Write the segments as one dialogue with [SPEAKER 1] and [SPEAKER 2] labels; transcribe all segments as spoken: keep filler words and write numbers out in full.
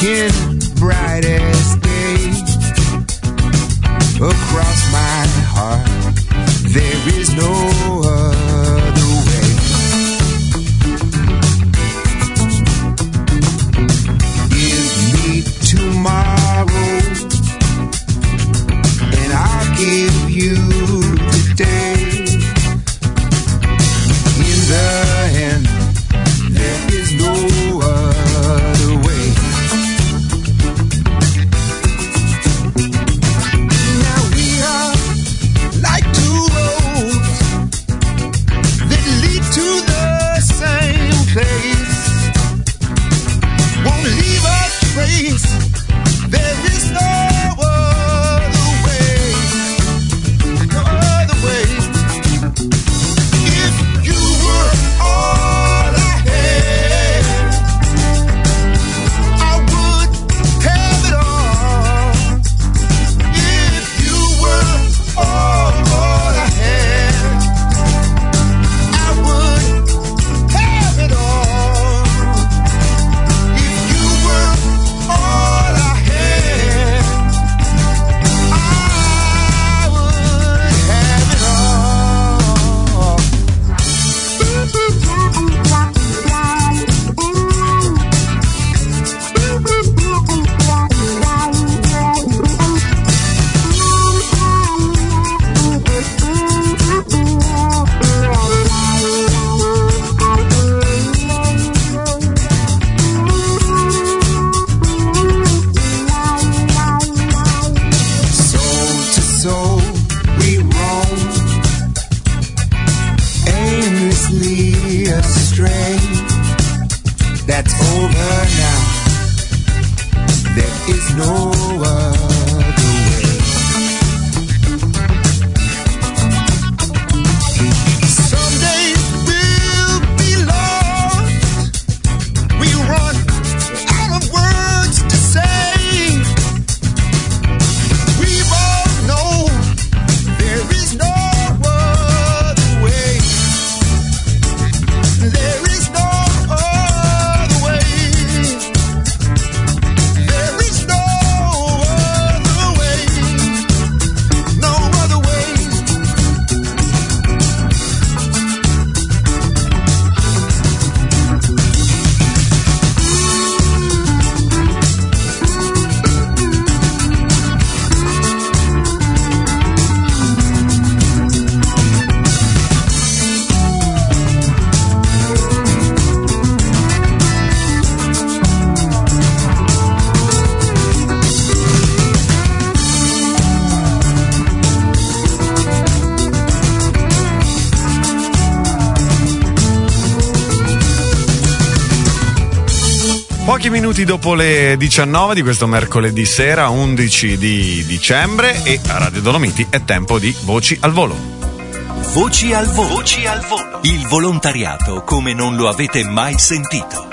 [SPEAKER 1] in bright as day. Across my heart, there is no other way. Give me tomorrow, and I'll give you today. In the end, there is no other way. Now we are like two roads that lead to the same place. Won't leave a trace. There is no other way. No other way. If you were all I had, I would have it all. If you were all, all I had, I would have it all. If you were all I had, I would have it all. Soul to soul we roam, aimlessly astray. That's over now. There is no other way. Someday we'll be lost. We run out of words to say. We both know there is no other way. There is no other way. There is no other way. No other way.
[SPEAKER 2] Pochi minuti dopo le diciannove di questo mercoledì sera, undici di dicembre, e a Radio Dolomiti è tempo di Voci al Volo.
[SPEAKER 3] Voci al volo. Voci al volo. Il volontariato come non lo avete mai sentito.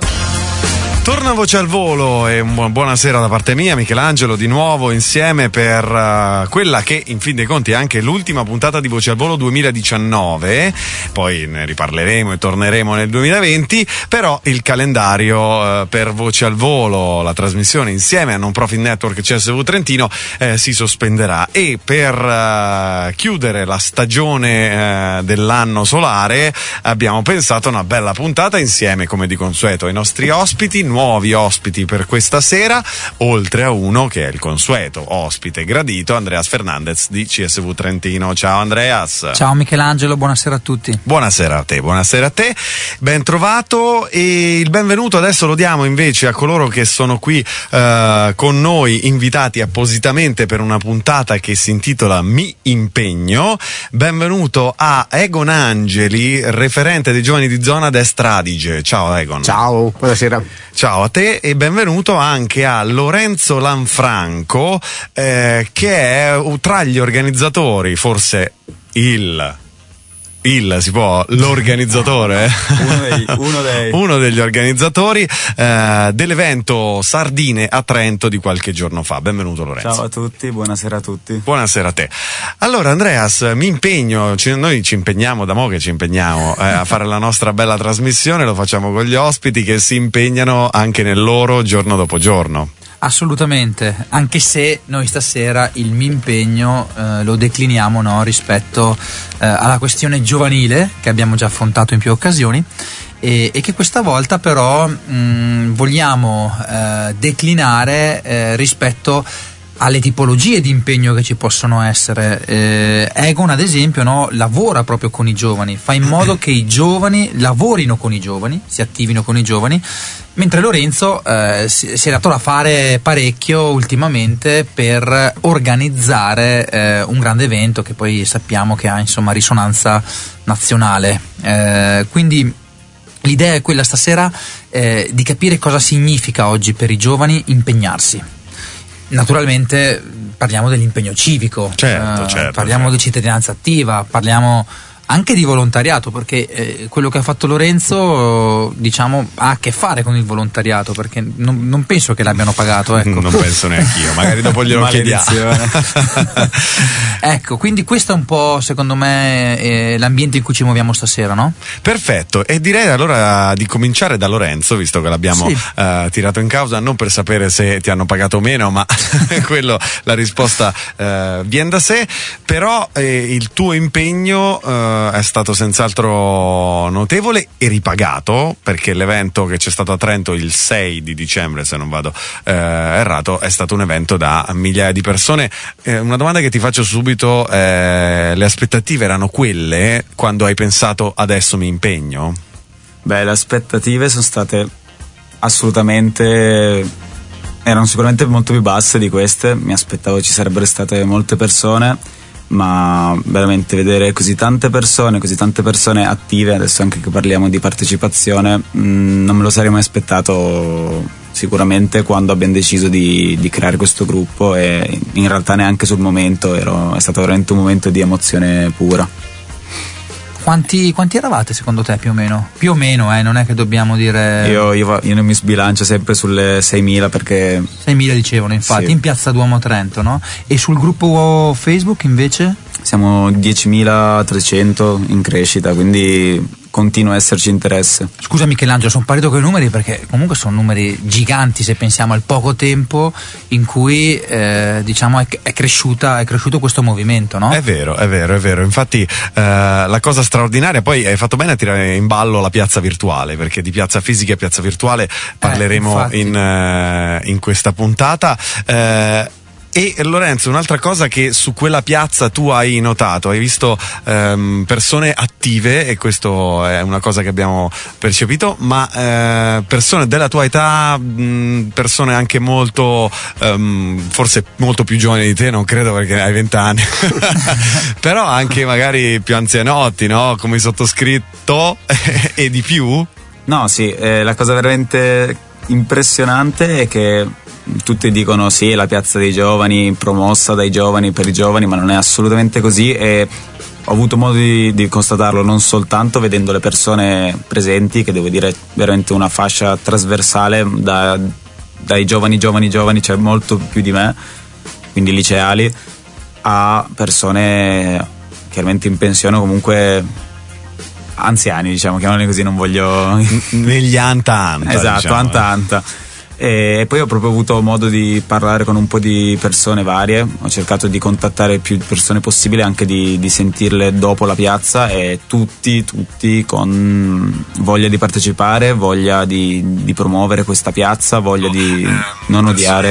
[SPEAKER 2] Torna Voce al Volo e un buonasera da parte mia, Michelangelo, di nuovo insieme per uh, quella che in fin dei conti è anche l'ultima puntata di Voce al Volo duemiladiciannove, poi ne riparleremo e torneremo nel duemilaventi, però il calendario uh, per Voce al Volo, la trasmissione insieme a Non Profit Network C S V Trentino, eh, si sospenderà, e per uh, chiudere la stagione uh, dell'anno solare abbiamo pensato a una bella puntata insieme, come di consueto, ai nostri ospiti, nuovi ospiti per questa sera, oltre a uno che è il consueto ospite gradito, Andreas Fernandez di C S V Trentino. Ciao Andreas.
[SPEAKER 4] Ciao Michelangelo, buonasera a tutti.
[SPEAKER 2] Buonasera a te, buonasera a te, ben trovato, e il benvenuto adesso lo diamo invece a coloro che sono qui uh, con noi, invitati appositamente per una puntata che si intitola Mi Impegno. Benvenuto a Egon Angeli, referente dei giovani di zona Destra Adige. Ciao Egon.
[SPEAKER 5] Ciao, buonasera.
[SPEAKER 2] Ciao a te, e benvenuto anche a Lorenzo Lanfranco, eh, che è tra gli organizzatori, forse il il, si può, l'organizzatore,
[SPEAKER 5] uno, dei, uno, dei.
[SPEAKER 2] uno degli organizzatori eh, dell'evento Sardine a Trento di qualche giorno fa. Benvenuto Lorenzo.
[SPEAKER 5] Ciao a tutti, buonasera a tutti.
[SPEAKER 2] Buonasera a te. Allora Andreas, mi impegno, ci, noi ci impegniamo da mo' che ci impegniamo eh, a fare la nostra bella trasmissione, lo facciamo con gli ospiti che si impegnano anche nel loro giorno dopo giorno.
[SPEAKER 4] Assolutamente, anche se noi stasera il mio impegno eh, lo decliniamo, no, rispetto eh, alla questione giovanile che abbiamo già affrontato in più occasioni e, e che questa volta però mh, vogliamo eh, declinare eh, rispetto alle tipologie di impegno che ci possono essere. eh, Egon ad esempio, no, lavora proprio con i giovani, fa in modo che i giovani lavorino con i giovani, si attivino con i giovani, mentre Lorenzo eh, si, si è dato da fare parecchio ultimamente per organizzare eh, un grande evento che poi sappiamo che ha insomma risonanza nazionale. Eh, quindi l'idea è quella stasera eh, di capire cosa significa oggi per i giovani impegnarsi. Naturalmente parliamo dell'impegno civico,
[SPEAKER 2] certo,
[SPEAKER 4] eh,
[SPEAKER 2] certo,
[SPEAKER 4] parliamo
[SPEAKER 2] certo.
[SPEAKER 4] di cittadinanza attiva, parliamo anche di volontariato, perché eh, quello che ha fatto Lorenzo, diciamo, ha a che fare con il volontariato, perché non, non penso che l'abbiano pagato, ecco.
[SPEAKER 2] Non penso neanche io, magari dopo glielo chiediamo.
[SPEAKER 4] Ecco, quindi questo è un po', secondo me, eh, l'ambiente in cui ci muoviamo stasera, no?
[SPEAKER 2] Perfetto, e direi allora di cominciare da Lorenzo, visto che l'abbiamo
[SPEAKER 4] sì.
[SPEAKER 2] uh, tirato in causa, non per sapere se ti hanno pagato o meno, ma quello, la risposta uh, viene da sé, però eh, il tuo impegno uh, è stato senz'altro notevole e ripagato, perché l'evento che c'è stato a Trento il sei di dicembre, se non vado eh, errato, è stato un evento da migliaia di persone. Eh, una domanda che ti faccio subito, eh, le aspettative erano quelle quando hai pensato adesso mi impegno?
[SPEAKER 5] Beh, le aspettative sono state assolutamente, erano sicuramente molto più basse di queste. Mi aspettavo ci sarebbero state molte persone, ma veramente vedere così tante persone, così tante persone attive, adesso anche che parliamo di partecipazione, mh, non me lo sarei mai aspettato sicuramente quando abbiamo deciso di, di creare questo gruppo, e in realtà neanche sul momento, ero, è stato veramente un momento di emozione pura.
[SPEAKER 4] Quanti, quanti eravate secondo te più o meno? Più o meno, eh, non è che dobbiamo dire...
[SPEAKER 5] Io, io, io non mi sbilancio sempre sulle seimila, perché...
[SPEAKER 4] seimila dicevano, infatti,
[SPEAKER 5] sì.
[SPEAKER 4] In Piazza Duomo a Trento, no? E sul gruppo Facebook invece?
[SPEAKER 5] Siamo diecimilatrecento in crescita, quindi continua a esserci interesse.
[SPEAKER 4] Scusa Michelangelo, sono partito con i numeri perché comunque sono numeri giganti se pensiamo al poco tempo in cui eh, diciamo è, è cresciuta è cresciuto questo movimento, no?
[SPEAKER 2] È vero, è vero, è vero. Infatti eh, la cosa straordinaria, poi hai fatto bene a tirare in ballo la piazza virtuale, perché di piazza fisica e piazza virtuale parleremo
[SPEAKER 4] eh,
[SPEAKER 2] in, eh, in questa puntata. Eh, E Lorenzo, un'altra cosa che su quella piazza tu hai notato, hai visto ehm, persone attive, e questo è una cosa che abbiamo percepito, ma eh, persone della tua età, mh, persone anche molto, um, forse molto più giovani di te, non credo perché hai vent'anni, però anche magari più anzianotti, no? Come il sottoscritto e di più?
[SPEAKER 5] No, sì, eh, la cosa veramente impressionante è che tutti dicono sì, la piazza dei giovani, promossa dai giovani per i giovani, ma non è assolutamente così, e ho avuto modo di, di constatarlo non soltanto vedendo le persone presenti, che devo dire veramente una fascia trasversale da, dai giovani giovani giovani, c'è cioè molto più di me, quindi liceali, a persone chiaramente in pensione o comunque anziani, diciamo, chiamali così, non voglio...
[SPEAKER 2] negli anta anta,
[SPEAKER 5] esatto,
[SPEAKER 2] diciamo.
[SPEAKER 5] anta anta. E poi ho proprio avuto modo di parlare con un po' di persone varie, ho cercato di contattare più persone possibile, anche di, di sentirle dopo la piazza, e tutti, tutti con voglia di partecipare, voglia di, di promuovere questa piazza, voglia di non odiare.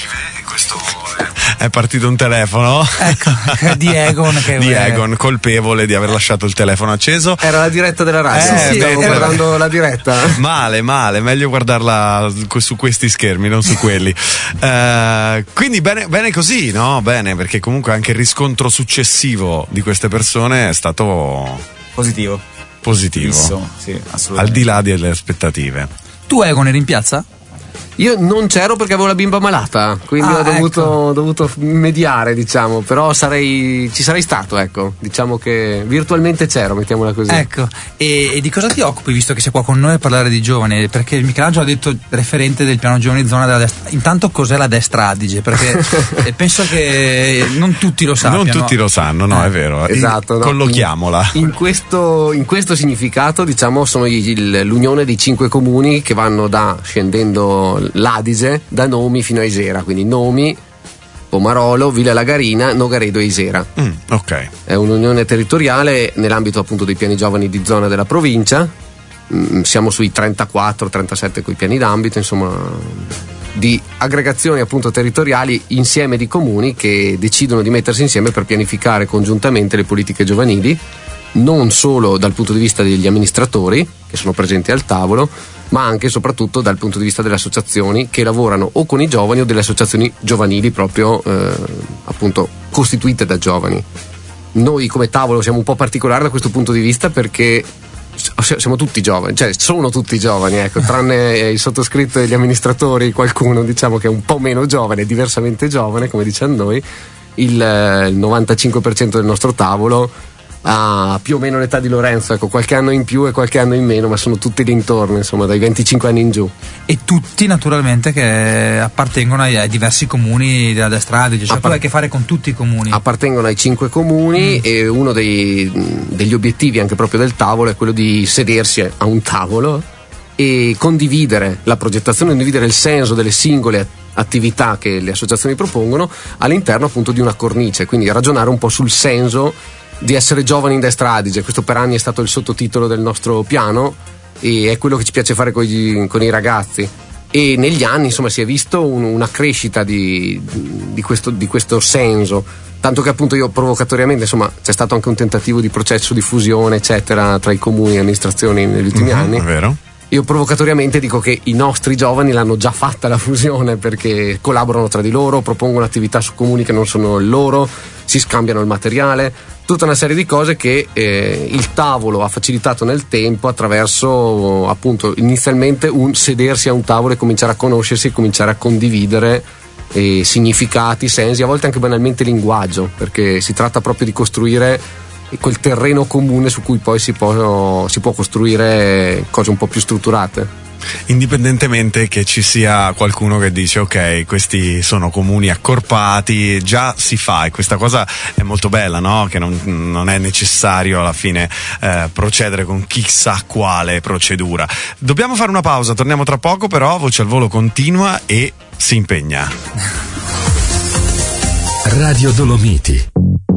[SPEAKER 2] È partito un telefono,
[SPEAKER 4] ecco, di Egon che
[SPEAKER 2] di Egon, colpevole di aver lasciato il telefono acceso.
[SPEAKER 6] Era la diretta della radio,
[SPEAKER 2] Eh,
[SPEAKER 6] sì, stavo
[SPEAKER 2] beh,
[SPEAKER 6] guardando la diretta.
[SPEAKER 2] Male, male, meglio guardarla su questi schermi, non su quelli. Uh, quindi bene, bene così, no? Bene, perché comunque anche il riscontro successivo di queste persone è stato
[SPEAKER 5] Positivo.
[SPEAKER 2] positivo,
[SPEAKER 5] Fisso, sì, assolutamente.
[SPEAKER 2] al di là delle aspettative.
[SPEAKER 4] Tu Egon eri in piazza?
[SPEAKER 6] Io non c'ero perché avevo la bimba malata, quindi
[SPEAKER 4] Ah,
[SPEAKER 6] ho dovuto,
[SPEAKER 4] ecco.
[SPEAKER 6] ho dovuto mediare, diciamo, però sarei, ci sarei stato, ecco, diciamo che virtualmente c'ero, mettiamola così.
[SPEAKER 4] Ecco, e, e di cosa ti occupi visto che sei qua con noi a parlare di giovani? Perché Michelangelo ha detto referente del piano giovani zona della destra. Intanto cos'è la destra Adige? Perché eh, penso che non tutti lo sappiano.
[SPEAKER 2] Non tutti lo sanno, no, è vero.
[SPEAKER 6] Esatto, no?
[SPEAKER 2] Collochiamola.
[SPEAKER 6] In, in, questo, in questo significato, diciamo, sono il- l'unione dei cinque comuni che vanno da, scendendo l'Adige, da Nomi fino a Isera, quindi Nomi, Pomarolo, Villa Lagarina, Nogaredo e Isera.
[SPEAKER 2] Mm, ok.
[SPEAKER 6] È un'unione territoriale nell'ambito appunto dei piani giovani di zona della provincia. Mm, siamo sui trentaquattro trentasette coi piani d'ambito, insomma, di aggregazioni appunto territoriali, insieme di comuni che decidono di mettersi insieme per pianificare congiuntamente le politiche giovanili, non solo dal punto di vista degli amministratori che sono presenti al tavolo, ma anche e soprattutto dal punto di vista delle associazioni che lavorano o con i giovani o delle associazioni giovanili proprio eh, appunto costituite da giovani. Noi come tavolo siamo un po' particolari da questo punto di vista perché siamo tutti giovani, cioè sono tutti giovani, ecco, tranne il sottoscritto e gli amministratori, qualcuno diciamo che è un po' meno giovane, diversamente giovane come diciamo noi. Il, il novantacinque per cento del nostro tavolo ha più o meno l'età di Lorenzo, ecco, qualche anno in più e qualche anno in meno, ma sono tutti d'intorno, insomma, dai venticinque anni in giù.
[SPEAKER 4] E tutti naturalmente che appartengono ai, ai diversi comuni della destra Adige, cioè
[SPEAKER 6] Appar-
[SPEAKER 4] tu hai a che fare con tutti i comuni.
[SPEAKER 6] Appartengono ai cinque comuni mm. e uno dei, degli obiettivi anche proprio del tavolo è quello di sedersi a un tavolo e condividere la progettazione, condividere il senso delle singole attività che le associazioni propongono all'interno appunto di una cornice, quindi ragionare un po' sul senso di essere giovani in destra Adige. Questo per anni è stato il sottotitolo del nostro piano e è quello che ci piace fare con i, con i ragazzi, e negli anni insomma si è visto un, una crescita di, di, questo, di questo senso, tanto che appunto io provocatoriamente, insomma, c'è stato anche un tentativo di processo di fusione eccetera tra i comuni e le amministrazioni negli ultimi
[SPEAKER 2] Mhm,
[SPEAKER 6] anni.
[SPEAKER 2] è vero.
[SPEAKER 6] Io provocatoriamente dico che i nostri giovani l'hanno già fatta la fusione, perché collaborano tra di loro, propongono attività su comuni che non sono il loro, si scambiano il materiale, tutta una serie di cose che eh, il tavolo ha facilitato nel tempo attraverso appunto inizialmente un sedersi a un tavolo e cominciare a conoscersi e cominciare a condividere eh, significati, sensi, a volte anche banalmente linguaggio, perché si tratta proprio di costruire quel terreno comune su cui poi si può, si può costruire cose un po' più strutturate.
[SPEAKER 2] Indipendentemente che ci sia qualcuno che dice ok, questi sono comuni accorpati, già si fa, e questa cosa è molto bella, no? Che non, non è necessario alla fine eh, procedere con chissà quale procedura. Dobbiamo fare una pausa, torniamo tra poco, però Voce al Volo continua e si impegna.
[SPEAKER 7] Radio Dolomiti.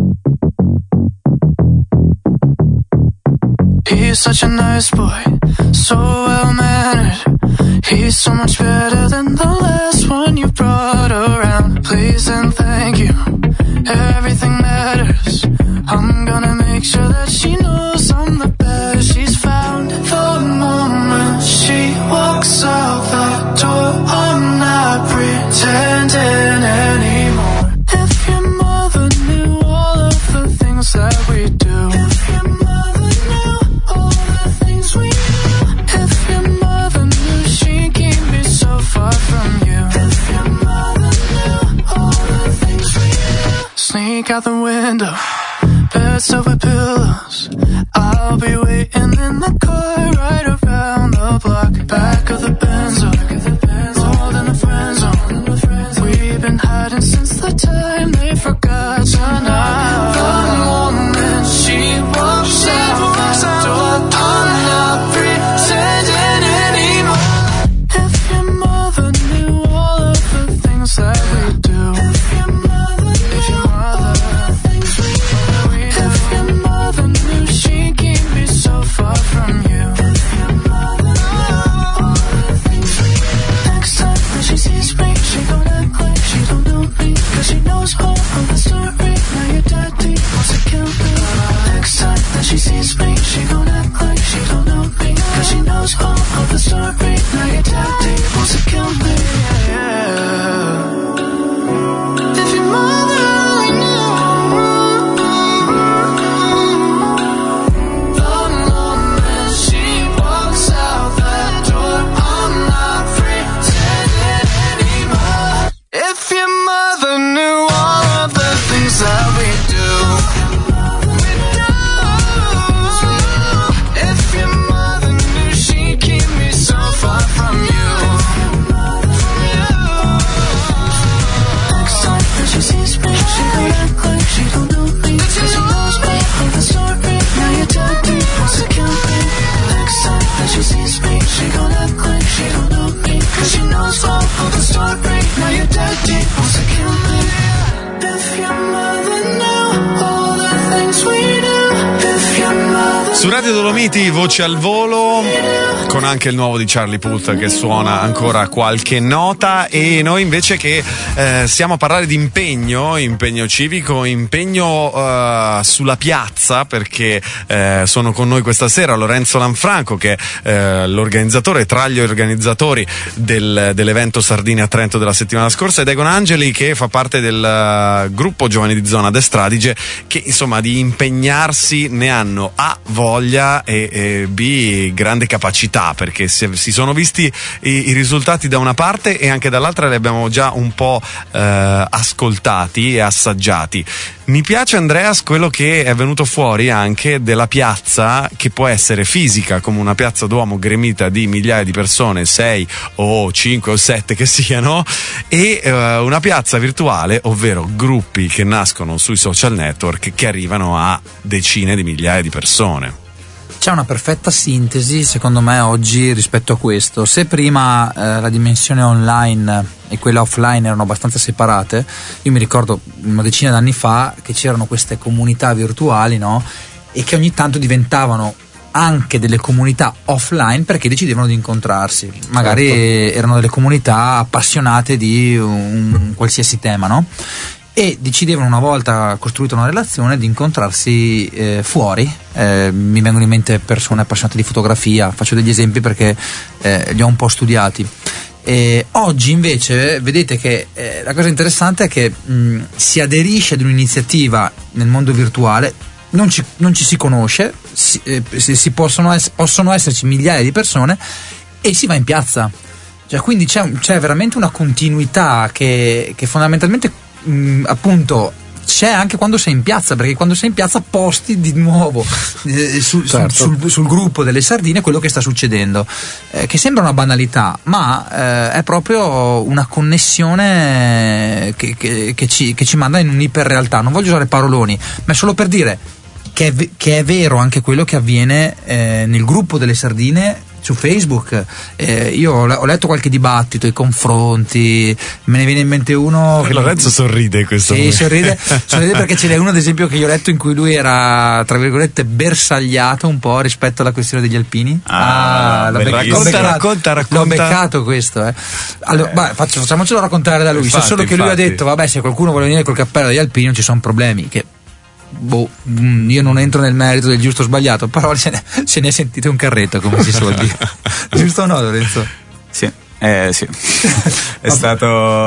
[SPEAKER 8] He's such a nice boy, so well-mannered. He's so much better than the last one you brought around. Please and thank you, everything matters. I'm gonna make sure that she knows I'm the best she's found. The moment she walks out that door, I'm not pretending anymore. If your mother knew all of the things that we do. If your mother knew all the things we do. If your mother knew she'd keep me so far from you. If your mother knew all the things we do. Sneak out the window, beds over pillows. I'll be waiting in the car right around the block. Back of the Benzo, more than a friend zone. We've been hiding since the time they forgot to knock. The moment she walks out that door, I'm not pretending anymore. If your mother knew all of the things that we do. If your mother if your mother things we do. If your mother knew she'd keep me so far from you. If your mother heartbreak, now you're dead deep, wants to kill me. If your mother knew all the things we do, if your mother.
[SPEAKER 2] Su Radio Dolomiti, voce al volo, con anche il nuovo di Charlie Puth che suona ancora qualche nota, e noi invece che eh, stiamo a parlare di impegno, impegno civico, impegno eh, sulla piazza, perché eh, sono con noi questa sera Lorenzo Lanfranco, che è eh, l'organizzatore, tra gli organizzatori del, dell'evento Sardine a Trento della settimana scorsa, ed Egon Angeli, che fa parte del uh, gruppo Giovani di Zona Adestradice, che insomma di impegnarsi ne hanno A voglia e, e B grande capacità, perché si, si sono visti i, i risultati da una parte e anche dall'altra li abbiamo già un po' eh, ascoltati e assaggiati. Mi piace, Andreas, quello che è venuto fuori anche della piazza, che può essere fisica come una piazza Duomo gremita di migliaia di persone, sei o cinque o sette che siano, e eh, una piazza virtuale, ovvero gruppi che nascono sui social network che arrivano a decine di migliaia di persone.
[SPEAKER 4] C'è una perfetta sintesi, secondo me, oggi rispetto a questo. Se prima eh, la dimensione online e quella offline erano abbastanza separate, io mi ricordo una decina d'anni fa che c'erano queste comunità virtuali, no? E che ogni tanto diventavano anche delle comunità offline perché decidevano di incontrarsi. Magari certo. Erano delle comunità appassionate di un, un qualsiasi tema, no? E decidevano, una volta costruita una relazione, di incontrarsi eh, fuori. Eh, mi vengono in mente persone appassionate di fotografia, faccio degli esempi perché eh, li ho un po' studiati. E oggi invece vedete che eh, la cosa interessante è che mh, si aderisce ad un'iniziativa nel mondo virtuale, non ci, non ci si conosce, si, eh, si possono, ess- possono esserci migliaia di persone e si va in piazza. Cioè, quindi c'è, c'è veramente una continuità che, che fondamentalmente Mm, appunto c'è anche quando sei in piazza, perché quando sei in piazza posti di nuovo eh, sul, certo. sul, sul, sul gruppo delle sardine quello che sta succedendo, eh, che sembra una banalità, ma eh, è proprio una connessione che, che, che, ci, che ci manda in un'iperrealtà. Non voglio usare paroloni, ma è solo per dire che è, che è vero anche quello che avviene eh, nel gruppo delle sardine su Facebook. Eh, io ho letto qualche dibattito, i confronti, me ne viene in mente uno che
[SPEAKER 2] Lorenzo sorride in questo
[SPEAKER 4] sì, sorride, sorride perché ce n'è uno ad esempio che io ho letto in cui lui era tra virgolette bersagliato un po' rispetto alla questione degli alpini.
[SPEAKER 5] Ah,
[SPEAKER 4] ah l'ho,
[SPEAKER 5] racconta,
[SPEAKER 4] beccato,
[SPEAKER 2] racconta, racconta.
[SPEAKER 4] l'ho beccato questo eh. Allora, eh. Bah, faccio, facciamocelo raccontare da lui.
[SPEAKER 2] Infatti,
[SPEAKER 4] so solo che
[SPEAKER 2] infatti.
[SPEAKER 4] lui ha detto vabbè, se qualcuno vuole venire col cappello degli alpini non ci sono problemi, che boh, io non entro nel merito del giusto o sbagliato, però se ne, se ne sentite un carretto, come si suol dire. Giusto o no, Lorenzo?
[SPEAKER 5] Sì, eh, sì. È stato,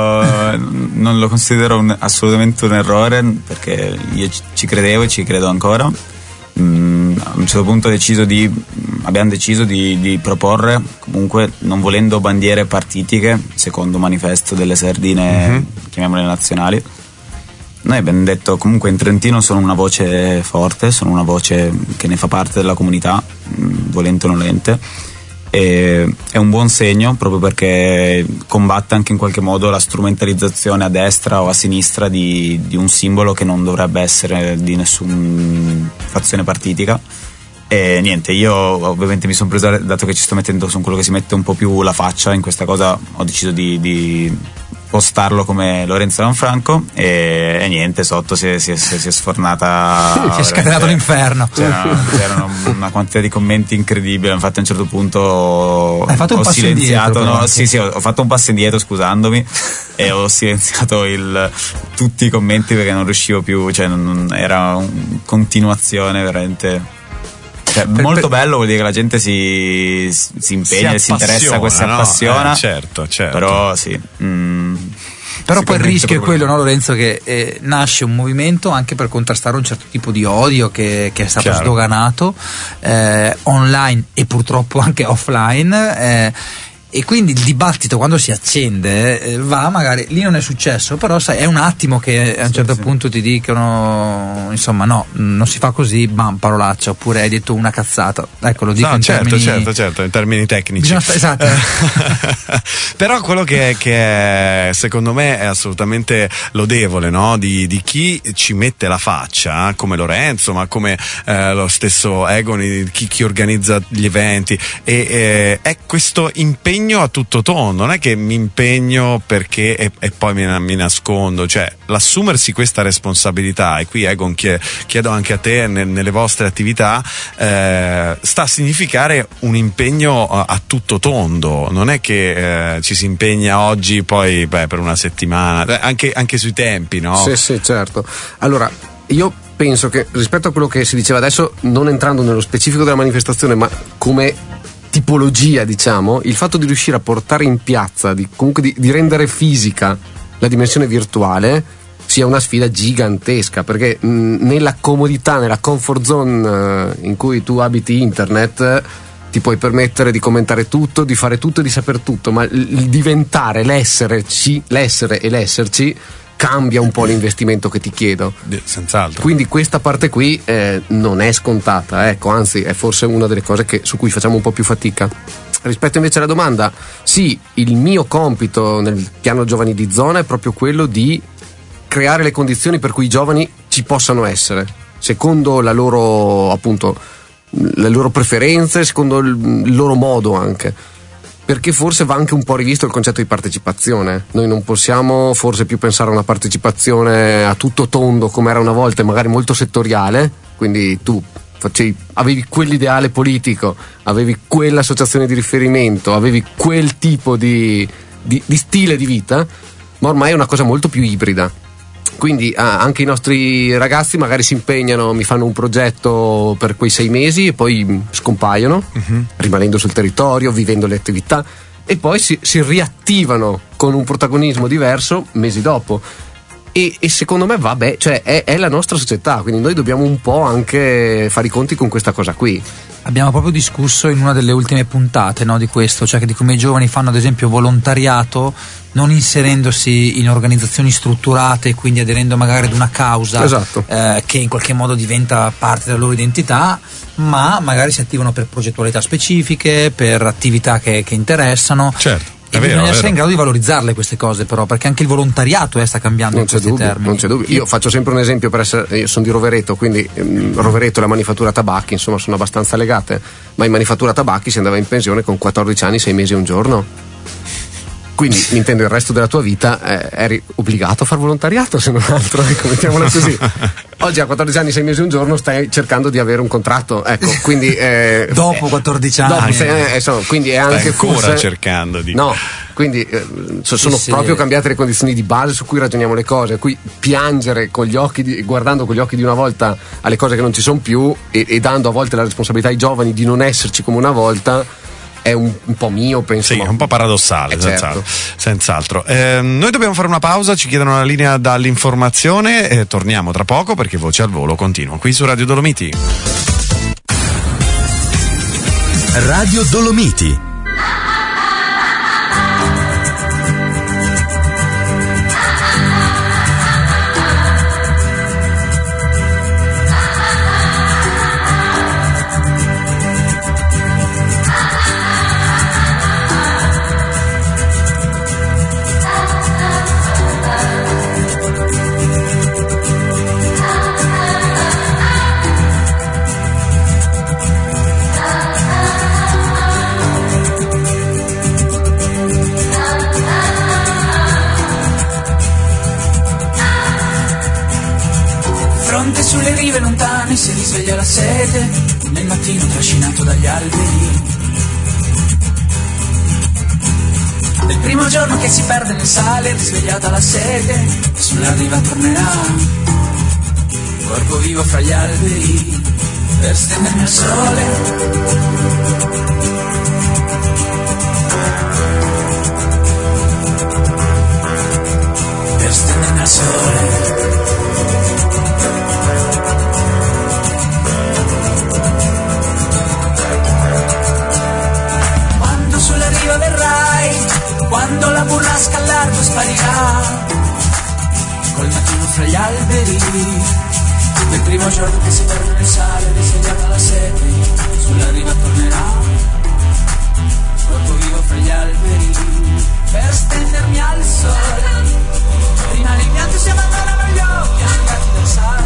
[SPEAKER 5] non lo considero un, assolutamente un errore, perché io ci credevo e ci credo ancora. Mm, a un certo punto ho deciso di, abbiamo deciso di, di proporre, comunque non volendo bandiere partitiche, secondo manifesto delle sardine, mm-hmm. chiamiamole nazionali. Noi abbiamo detto comunque in Trentino sono una voce forte, sono una voce che ne fa parte della comunità, volente o nolente, e è un buon segno proprio perché combatte anche in qualche modo la strumentalizzazione a destra o a sinistra di, di un simbolo che non dovrebbe essere di nessuna fazione partitica. E niente, io ovviamente mi sono preso, dato che ci sto mettendo, sono quello che si mette un po' più la faccia in questa cosa, ho deciso di, di postarlo come Lorenzo Lanfranco e, e niente, sotto si è, si è, si è sfornata,
[SPEAKER 4] si è scatenato l'inferno,
[SPEAKER 5] c'erano, c'erano una quantità di commenti incredibile. Infatti a un certo punto
[SPEAKER 4] hai fatto
[SPEAKER 5] ho
[SPEAKER 4] un passo
[SPEAKER 5] silenziato
[SPEAKER 4] indietro,
[SPEAKER 5] no, sì, sì, ho, ho fatto un passo indietro scusandomi e ho silenziato il, tutti i commenti perché non riuscivo più, cioè non, era una continuazione veramente. Cioè, per, molto per, bello, vuol dire che la gente si, si impegna, si, si interessa, si
[SPEAKER 2] no?
[SPEAKER 5] appassiona.
[SPEAKER 2] Eh, certo, certo.
[SPEAKER 5] Però sì. Mm,
[SPEAKER 4] però poi il rischio è quello, no, Lorenzo, che eh, nasce un movimento anche per contrastare un certo tipo di odio che, che è stato Chiaro. sdoganato eh, online e purtroppo anche offline. Eh, E quindi il dibattito quando si accende eh, va, magari lì non è successo, però sai, è un attimo che a un certo sì, punto sì. ti dicono insomma no, non si fa così, bam, parolaccia, oppure hai detto una cazzata, ecco, lo dico
[SPEAKER 2] no,
[SPEAKER 4] in
[SPEAKER 2] certo,
[SPEAKER 4] termini
[SPEAKER 2] certo, certo, in termini tecnici.
[SPEAKER 4] Sta- esatto.
[SPEAKER 2] Però quello che è, che è, secondo me è assolutamente lodevole, no? Di, di chi ci mette la faccia, come Lorenzo, ma come eh, lo stesso Egon, chi, chi organizza gli eventi, e eh, è questo impegno impegno a tutto tondo, non è che mi impegno perché e, e poi mi, mi nascondo, cioè l'assumersi questa responsabilità, e qui Egon chiedo anche a te ne, nelle vostre attività, eh, sta a significare un impegno a, a tutto tondo, non è che eh, ci si impegna oggi poi beh, per una settimana, anche, anche sui tempi, no?
[SPEAKER 6] Sì, sì, certo. Allora, io penso che rispetto a quello che si diceva adesso, non entrando nello specifico della manifestazione, ma come tipologia, diciamo, il fatto di riuscire a portare in piazza, di, comunque di, di rendere fisica la dimensione virtuale, sia una sfida gigantesca, perché mh, nella comodità, nella comfort zone uh, in cui tu abiti internet, ti puoi permettere di commentare tutto, di fare tutto e di saper tutto, ma il diventare, l'esserci, l'essere e l'esserci cambia un po' l'investimento che ti chiedo.
[SPEAKER 2] Senz'altro.
[SPEAKER 6] Quindi questa parte qui eh, non è scontata, ecco, anzi è forse una delle cose che, su cui facciamo un po' più fatica. Rispetto invece alla domanda, sì, il mio compito nel piano giovani di zona è proprio quello di creare le condizioni per cui i giovani ci possano essere, secondo la loro, appunto, le loro preferenze, secondo il loro modo anche. Perché forse va anche un po' rivisto il concetto di partecipazione. Noi non possiamo forse più pensare a una partecipazione a tutto tondo come era una volta, magari molto settoriale, quindi tu facevi, avevi quell'ideale politico, avevi quell'associazione di riferimento, avevi quel tipo di, di, di stile di vita, ma ormai è una cosa molto più ibrida. Quindi ah, anche i nostri ragazzi magari si impegnano, mi fanno un progetto per quei sei mesi e poi scompaiono, uh-huh. rimanendo sul territorio, vivendo le attività, e poi si, si riattivano con un protagonismo diverso mesi dopo. E, e secondo me vabbè, cioè è, è la nostra società, quindi noi dobbiamo un po' anche fare i conti con questa cosa qui.
[SPEAKER 4] Abbiamo proprio discusso in una delle ultime puntate, no, di questo, cioè che di come i giovani fanno ad esempio volontariato non inserendosi in organizzazioni strutturate, quindi aderendo magari ad una causa,
[SPEAKER 6] esatto.
[SPEAKER 4] eh, che in qualche modo diventa parte della loro identità, ma magari si attivano per progettualità specifiche, per attività che, che interessano.
[SPEAKER 2] Certo.
[SPEAKER 4] E
[SPEAKER 2] vero,
[SPEAKER 4] bisogna essere in grado di valorizzarle queste cose, però, perché anche il volontariato eh, sta cambiando
[SPEAKER 6] non
[SPEAKER 4] in questi
[SPEAKER 6] dubbio,
[SPEAKER 4] termini.
[SPEAKER 6] Non c'è dubbio. Io faccio sempre un esempio per essere. Io sono di Rovereto, quindi ehm, Rovereto e la manifattura tabacchi, insomma, sono abbastanza legate. Ma in manifattura tabacchi si andava in pensione con quattordici anni, sei mesi e un giorno. Quindi, intendo, il resto della tua vita eh, eri obbligato a far volontariato, se non altro, ecco, mettiamola così. Oggi a quattordici anni, sei mesi e un giorno stai cercando di avere un contratto, ecco, quindi eh,
[SPEAKER 4] dopo quattordici anni,
[SPEAKER 6] dopo, eh, insomma, quindi è anche
[SPEAKER 2] stai ancora
[SPEAKER 6] forse, cercando
[SPEAKER 2] di
[SPEAKER 6] no, quindi eh, sono
[SPEAKER 4] sì,
[SPEAKER 6] proprio
[SPEAKER 4] sì.
[SPEAKER 6] cambiate le condizioni di base su cui ragioniamo le cose, qui piangere con gli occhi di, guardando con gli occhi di una volta alle cose che non ci sono più e, e dando a volte la responsabilità ai giovani di non esserci come una volta è un, un po' mio, penso.
[SPEAKER 2] Sì, è un po' paradossale,
[SPEAKER 6] eh,
[SPEAKER 2] senz'altro.
[SPEAKER 6] certo.
[SPEAKER 2] senz'altro. Eh, noi dobbiamo fare una pausa, ci chiedono la linea dall'informazione e torniamo tra poco perché Voce al Volo continua qui su Radio Dolomiti.
[SPEAKER 7] Radio Dolomiti.
[SPEAKER 9] Sulle rive lontane si risveglia la sete, nel mattino trascinato dagli alberi. Del primo giorno che si perde nel sale, risvegliata la sete, sulla riva tornerà, corpo vivo fra gli alberi, per stendermi al sole. Per stendermi al sole. Quando la burrasca al largo sparirà, col mattino fra gli alberi, del primo giorno che si perde nel sale, risvegliata la sete, sulla riva tornerà, corpo vivo fra gli alberi, per stendermi al sole. Prima il pianto si abbandonano gli occhi asciugati dal sale,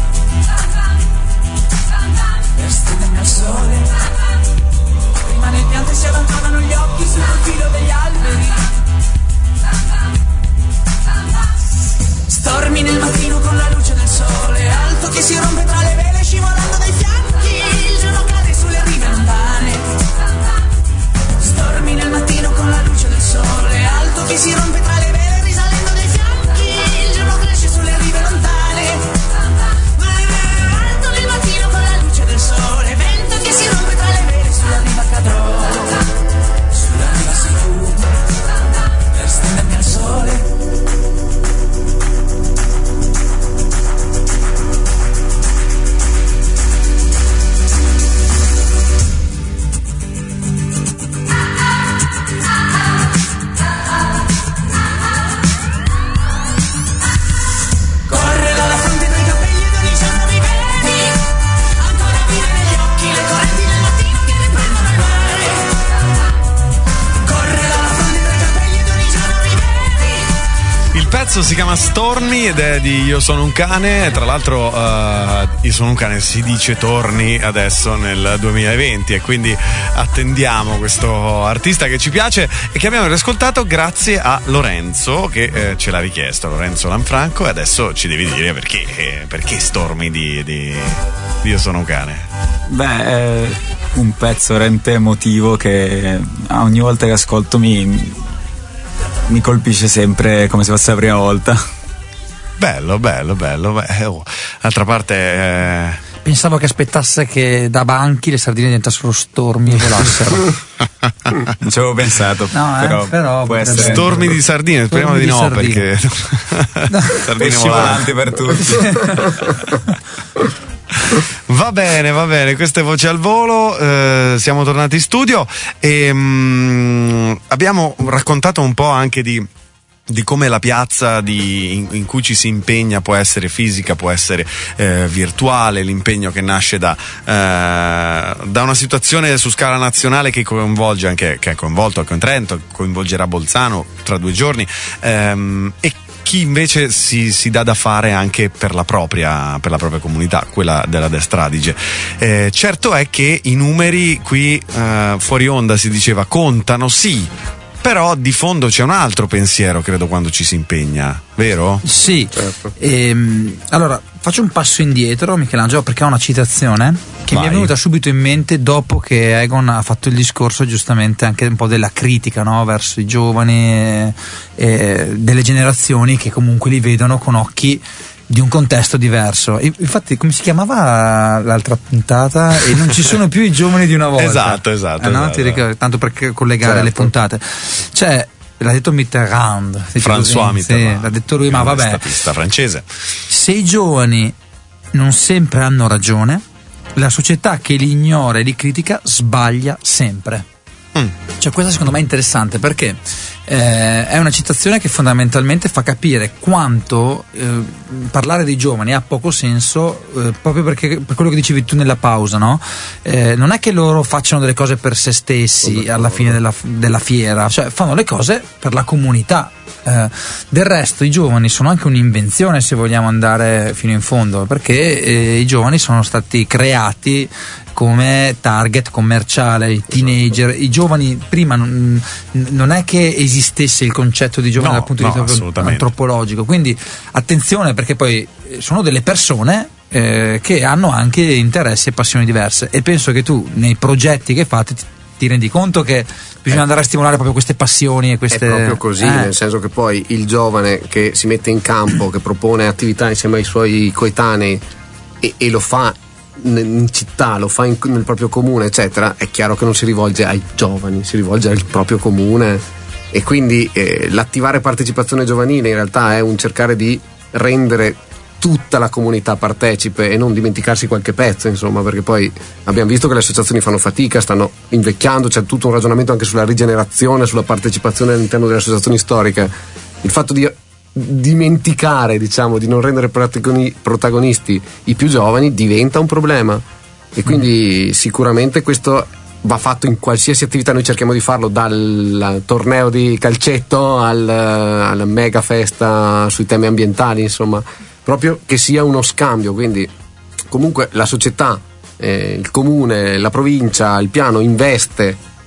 [SPEAKER 9] per stendermi al sole. Prima il piante si allontanano gli occhi sul profilo degli alberi. Stormi nel mattino con la luce del sole, alto che si rompe tra le vele scivolando dai fianchi, il giorno cade sulle rive lontane. Stormi nel mattino con la luce del sole, alto che si rompe tra le vele risalendo dai fianchi, il giorno cresce sulle rive lontane. Alto nel mattino con la luce del sole, vento che si rompe tra le vele, sulla riva cadrò, sulla riva sei tu, per stendermi al sole.
[SPEAKER 2] Si chiama Stormy ed è di Io sono un cane. Tra l'altro uh, Io sono un cane si dice torni adesso nel duemilaventi, e quindi attendiamo questo artista che ci piace e che abbiamo riascoltato grazie a Lorenzo che eh, ce l'ha richiesto, Lorenzo Lanfranco, e adesso ci devi dire perché eh, perché Stormy di, di, di Io sono un cane.
[SPEAKER 5] Beh, è un pezzo veramente emotivo che ogni volta che ascolto mi mi colpisce sempre come se fosse la prima volta.
[SPEAKER 2] Bello, bello, bello. Beh, oh. D'altra parte eh...
[SPEAKER 4] pensavo che aspettasse che da banchi le sardine diventassero stormi e volassero.
[SPEAKER 5] Non ci avevo pensato.
[SPEAKER 4] No, eh,
[SPEAKER 5] però,
[SPEAKER 4] però
[SPEAKER 5] può essere
[SPEAKER 2] stormi di sardine, speriamo di no,
[SPEAKER 4] sardine.
[SPEAKER 2] Perché
[SPEAKER 5] no.
[SPEAKER 2] sardine
[SPEAKER 5] volanti per tutti.
[SPEAKER 2] Va bene, va bene, queste voci al volo, eh, siamo tornati in studio e mh, abbiamo raccontato un po' anche di di come la piazza di, in, in cui ci si impegna può essere fisica, può essere eh, virtuale, l'impegno che nasce da, eh, da una situazione su scala nazionale che coinvolge anche, che è coinvolto anche in Trento, coinvolgerà Bolzano tra due giorni, ehm, e chi invece si, si dà da fare anche per la propria, per la propria comunità, quella della Destra Adige. Eh, certo è che i numeri qui eh, fuori onda si diceva contano, sì, però di fondo c'è un altro pensiero, credo, quando ci si impegna, vero?
[SPEAKER 4] Sì, certo. ehm, allora faccio un passo indietro, Michelangelo, perché ho una citazione che
[SPEAKER 2] Vai.
[SPEAKER 4] mi è venuta subito in mente dopo che Egon ha fatto il discorso giustamente anche un po' della critica, no? Verso i giovani e, e delle generazioni che comunque li vedono con occhi di un contesto diverso. Infatti, come si chiamava l'altra puntata? E non ci sono più i giovani di una volta.
[SPEAKER 2] Esatto, esatto.
[SPEAKER 4] Eh, no?
[SPEAKER 2] esatto.
[SPEAKER 4] Ti ricordi? Tanto per collegare certo. le puntate. Cioè, l'ha detto Mitterrand.
[SPEAKER 2] François Mitterrand.
[SPEAKER 4] Sì, l'ha detto lui, ma vabbè.
[SPEAKER 2] Statista francese.
[SPEAKER 4] Se i giovani non sempre hanno ragione, la società che li ignora e li critica sbaglia sempre. Mm. Cioè, questa secondo me è interessante perché eh, è una citazione che fondamentalmente fa capire quanto eh, parlare dei giovani ha poco senso, eh, proprio perché per quello che dicevi tu nella pausa, no? Eh, non è che loro facciano delle cose per se stessi alla fine della, della fiera, cioè fanno le cose per la comunità. Eh, del resto i giovani sono anche un'invenzione, se vogliamo andare fino in fondo, perché eh, i giovani sono stati creati come target commerciale, i teenager, i giovani prima non, non è che esistesse il concetto di giovane
[SPEAKER 2] no,
[SPEAKER 4] dal punto
[SPEAKER 2] no,
[SPEAKER 4] di vista antropologico, quindi attenzione, perché poi sono delle persone eh, che hanno anche interessi e passioni diverse, e penso che tu nei progetti che fate ti, ti rendi conto che bisogna andare a stimolare proprio queste passioni e queste...
[SPEAKER 6] È proprio così, eh. nel senso che poi il giovane che si mette in campo, che propone attività insieme ai suoi coetanei e, e lo fa in città, lo fa in, nel proprio comune, eccetera, è chiaro che non si rivolge ai giovani, si rivolge al proprio comune, e quindi eh, l'attivare partecipazione giovanile in realtà è un cercare di rendere tutta la comunità partecipe e non dimenticarsi qualche pezzo, insomma, perché poi abbiamo visto che le associazioni fanno fatica, stanno invecchiando, c'è tutto un ragionamento anche sulla rigenerazione, sulla partecipazione all'interno delle associazioni storiche. Il fatto di dimenticare, diciamo, di non rendere protagonisti i più giovani diventa un problema, e quindi mm. sicuramente questo va fatto in qualsiasi attività. Noi cerchiamo di farlo, dal torneo di calcetto al, alla mega festa sui temi ambientali, insomma, proprio che sia uno scambio. Quindi comunque la società, eh, il comune, la provincia, il piano investe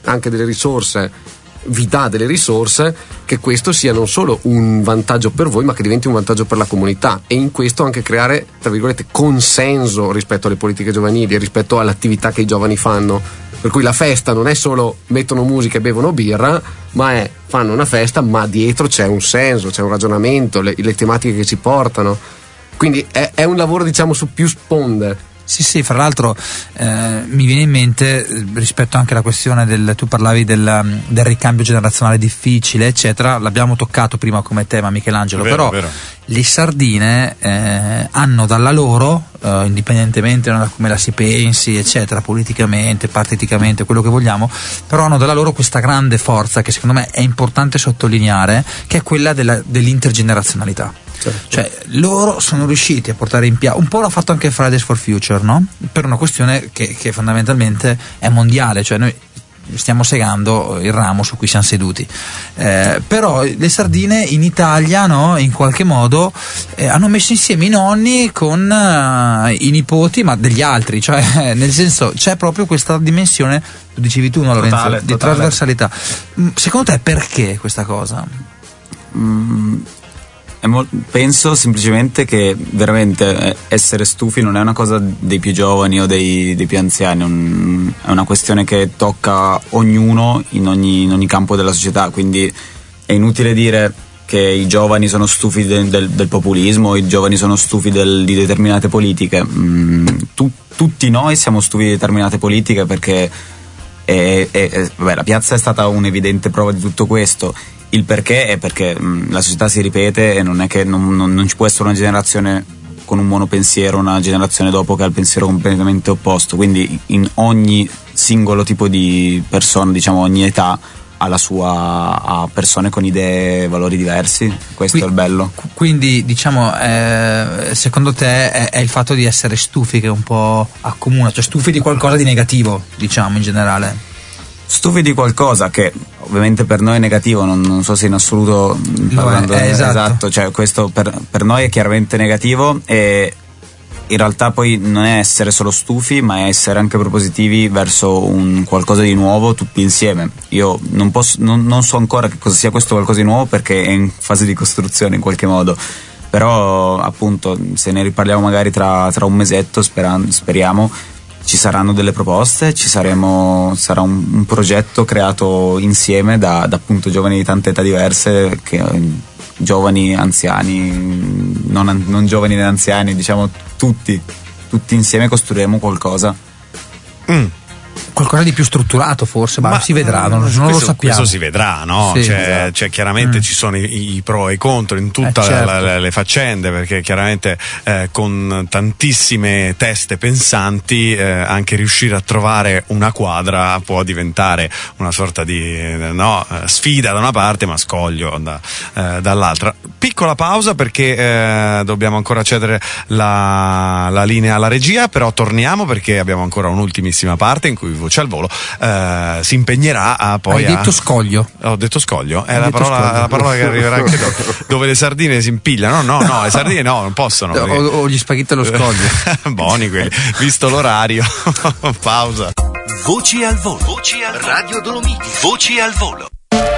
[SPEAKER 6] anche delle risorse, vi dà delle risorse, che questo sia non solo un vantaggio per voi ma che diventi un vantaggio per la comunità, e in questo anche creare, tra virgolette, consenso rispetto alle politiche giovanili, rispetto all'attività che i giovani fanno, per cui la festa non è solo mettono musica e bevono birra, ma è fanno una festa ma dietro c'è un senso, c'è un ragionamento, le, le tematiche che ci portano, quindi è, è un lavoro diciamo su più sponde.
[SPEAKER 4] Sì, sì, fra l'altro eh, mi viene in mente eh, rispetto anche alla questione del, tu parlavi del, del ricambio generazionale difficile, eccetera, l'abbiamo toccato prima come tema, Michelangelo,
[SPEAKER 2] vero,
[SPEAKER 4] però
[SPEAKER 2] vero.
[SPEAKER 4] Le sardine eh, hanno dalla loro, eh, indipendentemente da come la si pensi, eccetera, politicamente, partiticamente, quello che vogliamo, però hanno dalla loro questa grande forza che secondo me è importante sottolineare, che è quella della, dell'intergenerazionalità. Certo. Cioè loro sono riusciti a portare in piazza, un po' l'ha fatto anche Fridays for Future, no? Per una questione che, che fondamentalmente è mondiale, cioè noi stiamo segando il ramo su cui siamo seduti, eh, però le sardine in Italia, no, in qualche modo eh, hanno messo insieme i nonni con uh, i nipoti, ma degli altri, cioè nel senso c'è proprio questa dimensione, lo dicevi tu, no, Lorenzo,
[SPEAKER 5] totale,
[SPEAKER 4] di
[SPEAKER 5] totale.
[SPEAKER 4] trasversalità. Secondo te perché questa cosa?
[SPEAKER 5] Mm. Penso semplicemente che veramente essere stufi non è una cosa dei più giovani o dei, dei più anziani, un, è una questione che tocca ognuno in ogni, in ogni campo della società, quindi è inutile dire che i giovani sono stufi de, del, del populismo, i giovani sono stufi del, di determinate politiche. Mm, tu, tutti noi siamo stufi di determinate politiche, perché è, è, è, vabbè, la piazza è stata un'evidente prova di tutto questo. Il perché è perché mh, la società si ripete e non è che non, non, non ci può essere una generazione con un monopensiero, una generazione dopo che ha il pensiero completamente opposto, quindi in ogni singolo tipo di persona, diciamo ogni età ha la sua, ha persone con idee e valori diversi, questo
[SPEAKER 4] Qui,
[SPEAKER 5] è il bello.
[SPEAKER 4] Quindi diciamo eh, secondo te è, è il fatto di essere stufi che un po' accomuna, cioè stufi di qualcosa di negativo, diciamo in generale?
[SPEAKER 5] Stufi di qualcosa che ovviamente per noi è negativo, non, non so se in assoluto parlando,
[SPEAKER 4] è, è esatto.
[SPEAKER 5] esatto, cioè questo per, per noi è chiaramente negativo, e in realtà poi non è essere solo stufi, ma è essere anche propositivi verso un qualcosa di nuovo tutti insieme. Io non posso, non, non so ancora che cosa sia questo qualcosa di nuovo, perché è in fase di costruzione in qualche modo, però appunto se ne riparliamo magari tra, tra un mesetto, speran- speriamo ci saranno delle proposte, ci saremo, sarà un, un progetto creato insieme da, da appunto giovani di tante età diverse, che, giovani, anziani, non, non giovani né anziani, diciamo tutti, tutti insieme costruiremo qualcosa.
[SPEAKER 2] Mm.
[SPEAKER 4] Qualcosa di più strutturato forse, ma, ma si vedrà, non, non
[SPEAKER 2] questo,
[SPEAKER 4] lo sappiamo.
[SPEAKER 2] Questo si vedrà, no?
[SPEAKER 4] Sì,
[SPEAKER 2] cioè,
[SPEAKER 4] esatto.
[SPEAKER 2] cioè chiaramente
[SPEAKER 4] mm.
[SPEAKER 2] ci sono i, i pro e i contro in tutte
[SPEAKER 4] eh, certo.
[SPEAKER 2] le, le faccende, perché chiaramente eh, con tantissime teste pensanti eh, anche riuscire a trovare una quadra può diventare una sorta di eh, no, sfida da una parte, ma scoglio da, eh, dall'altra. Piccola pausa perché eh, dobbiamo ancora cedere la, la linea alla regia, però torniamo perché abbiamo ancora un'ultimissima parte in cui Voce al Volo eh, si impegnerà a poi
[SPEAKER 4] Hai
[SPEAKER 2] a...
[SPEAKER 4] detto scoglio.
[SPEAKER 2] Ho detto scoglio, è
[SPEAKER 4] Hai
[SPEAKER 2] la
[SPEAKER 4] detto
[SPEAKER 2] parola,
[SPEAKER 4] scoglio.
[SPEAKER 2] la parola che arriverà anche dopo, dove le sardine si impigliano. No, no, le sardine no, non possono.
[SPEAKER 4] O, o gli spaghetti allo scoglio.
[SPEAKER 2] Buoni quelli, visto l'orario. Pausa.
[SPEAKER 3] Voci al volo. Voci al volo. Radio Dolomiti. Voci al volo.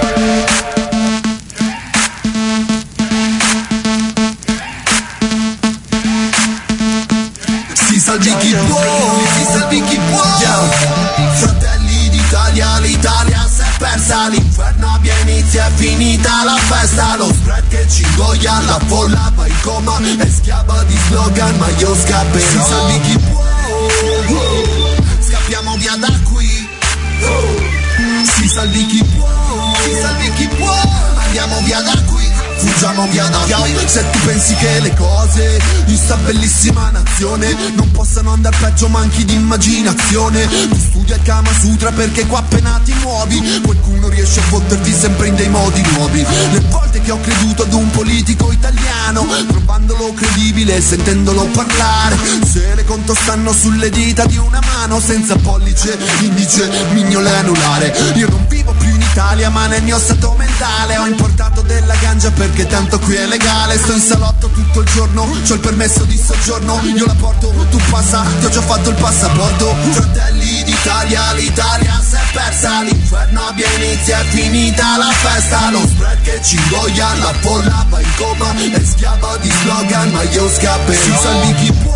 [SPEAKER 10] Si salvi chi può, si salvi chi può. Fratelli d'Italia, l'Italia si è persa, l'inferno abbia inizio, è finita la festa. Lo spread che ci ingoglia, la folla va in coma, è schiava di slogan, ma io scapperò. Si salvi chi può, scappiamo via da qui. Si salvi chi può, si salvi chi può, andiamo via da qui. Fuggiamo via da qui. Se tu pensi che le cose in sta bellissima nazione non possano andare peggio, manchi di immaginazione. Tu studia il Kama Sutra perché qua appena ti muovi qualcuno riesce a fotterti sempre in dei modi nuovi. Le volte che ho creduto ad un politico italiano, trovandolo credibile e sentendolo parlare, se le conto stanno sulle dita di una mano, senza pollice, indice, mignolo e anulare. Io non vivo più in Italia, ma nel mio stato mentale ho importato della ganja mangia perché tanto qui è legale. Sto in salotto tutto il giorno, c'ho il permesso di soggiorno. Io la porto, tu passa, ti ho già fatto il passaporto. Fratelli d'Italia, l'Italia si è persa. L'inferno abbia inizio, è finita la festa. Lo spread che ci ingoia, la polla va in coma. È schiava di slogan, ma io scapperò. Si salvi chi può,